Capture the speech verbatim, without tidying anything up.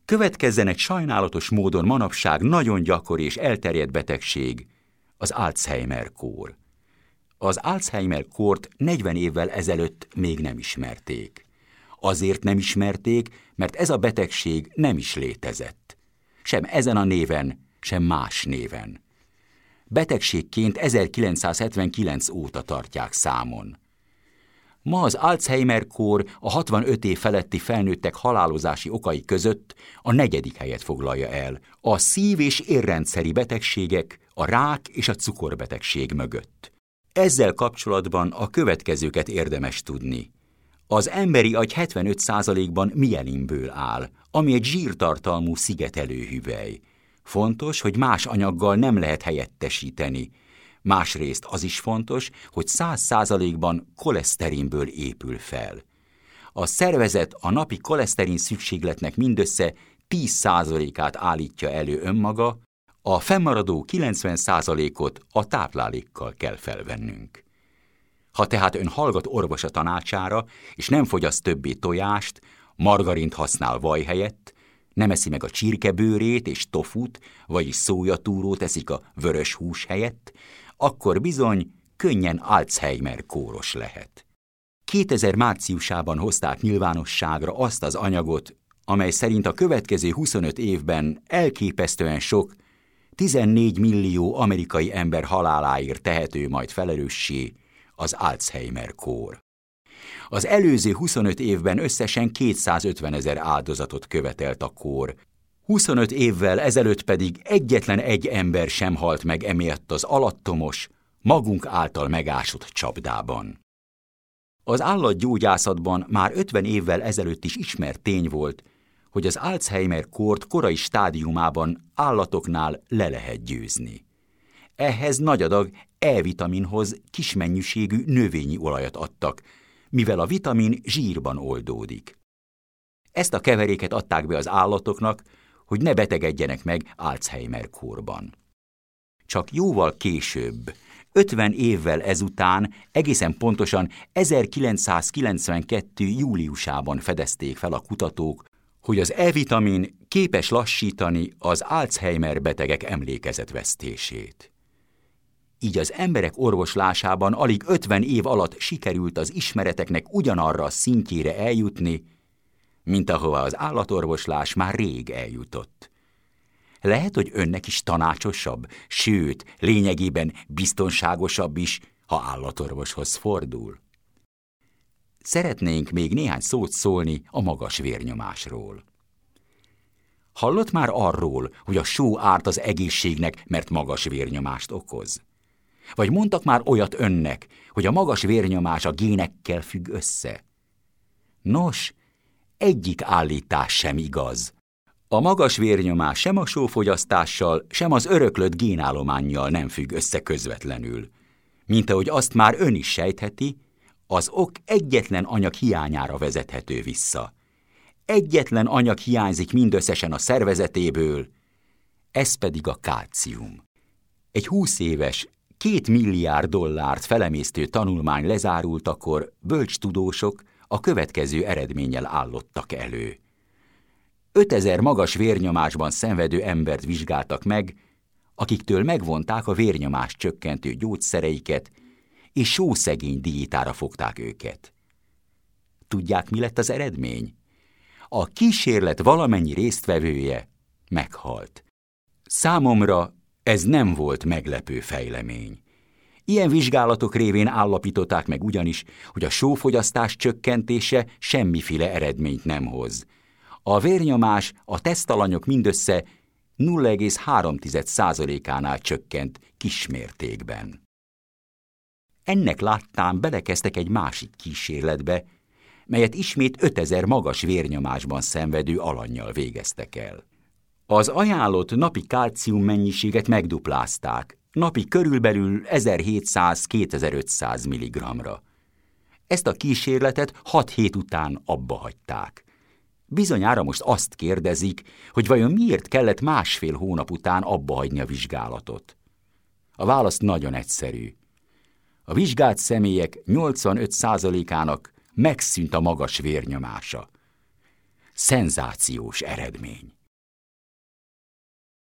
Következzen egy sajnálatos módon manapság nagyon gyakori és elterjedt betegség, az Alzheimer-kór. Az Alzheimer-kórt negyven évvel ezelőtt még nem ismerték. Azért nem ismerték, mert ez a betegség nem is létezett. Sem ezen a néven, sem más néven. Betegségként ezerkilencszázhetvenkilenc óta tartják számon. Ma az Alzheimer-kór a hatvanöt év feletti felnőttek halálozási okai között a negyedik helyet foglalja el, a szív- és érrendszeri betegségek, a rák és a cukorbetegség mögött. Ezzel kapcsolatban a következőket érdemes tudni. Az emberi agy hetvenöt százalékban mielinből áll, ami egy zsírtartalmú szigetelő hüvely. Fontos, hogy más anyaggal nem lehet helyettesíteni. Másrészt az is fontos, hogy száz százalékban koleszterinből épül fel. A szervezet a napi koleszterin szükségletnek mindössze tíz százalékát állítja elő önmaga, a fennmaradó kilencven százalékot a táplálékkal kell felvennünk. Ha tehát ön hallgat orvosa tanácsára, és nem fogyaszt többé tojást, margarint használ vaj helyett, nem eszi meg a csirkebőrét és tofut, vagyis szójatúrót eszik a vörös hús helyett, akkor bizony könnyen Alzheimer-kóros lehet. kétezer márciusában hozták nyilvánosságra azt az anyagot, amely szerint a következő huszonöt évben elképesztően sok, tizennégy millió amerikai ember haláláért tehető majd felelőssé az Alzheimer-kór. Az előző huszonöt évben összesen kétszázötvenezer áldozatot követelt a kór, huszonöt évvel ezelőtt pedig egyetlen egy ember sem halt meg emiatt az alattomos, magunk által megásott csapdában. Az állatgyógyászatban már ötven évvel ezelőtt is ismert tény volt, hogy az Alzheimer-kórt korai stádiumában állatoknál le lehet győzni. Ehhez nagy adag E-vitaminhoz kismennyiségű növényi olajat adtak, mivel a vitamin zsírban oldódik. Ezt a keveréket adták be az állatoknak, hogy ne betegedjenek meg Alzheimer-kórban. Csak jóval később, ötven évvel ezután, egészen pontosan ezerkilencszázkilencvenkettő júliusában fedezték fel a kutatók, hogy az E-vitamin képes lassítani az Alzheimer betegek emlékezetvesztését. Így az emberek orvoslásában alig ötven év alatt sikerült az ismereteknek ugyanarra a szintjére eljutni, mint ahova az állatorvoslás már rég eljutott. Lehet, hogy önnek is tanácsosabb, sőt, lényegében biztonságosabb is, ha állatorvoshoz fordul. Szeretnénk még néhány szót szólni a magas vérnyomásról. Hallott már arról, hogy a só árt az egészségnek, mert magas vérnyomást okoz? Vagy mondtak már olyat önnek, hogy a magas vérnyomás a génekkel függ össze? Nos, egyik állítás sem igaz. A magas vérnyomás sem a sófogyasztással, sem az öröklött génállománnyal nem függ össze közvetlenül. Mint ahogy azt már ön is sejtheti, az ok egyetlen anyag hiányára vezethető vissza. Egyetlen anyag hiányzik mindösszesen a szervezetéből, ez pedig a kálcium. Egy húsz éves, két milliárd dollárt felemésztő tanulmány lezárultakor bölcs tudósok a következő eredménnyel állottak elő. ötezer magas vérnyomásban szenvedő embert vizsgáltak meg, akiktől megvonták a vérnyomás csökkentő gyógyszereiket, és sószegény diétára fogták őket. Tudják, mi lett az eredmény? A kísérlet valamennyi résztvevője meghalt. Számomra ez nem volt meglepő fejlemény. Ilyen vizsgálatok révén állapították meg ugyanis, hogy a sófogyasztás csökkentése semmiféle eredményt nem hoz. A vérnyomás a tesztalanyok mindössze nulla egész három százalékánál csökkent kismértékben. Ennek láttán belekezdtek egy másik kísérletbe, melyet ismét ötezer magas vérnyomásban szenvedő alannyal végeztek el. Az ajánlott napi kálcium mennyiséget megduplázták, napi körülbelül ezerhétszáz-kétezer-ötszáz milligramra. Ezt a kísérletet hat hét után abba hagyták. Bizonyára most azt kérdezik, hogy vajon miért kellett másfél hónap után abba hagyni a vizsgálatot. A válasz nagyon egyszerű. A vizsgált személyek nyolcvanöt százalékának megszűnt a magas vérnyomása. Szenzációs eredmény.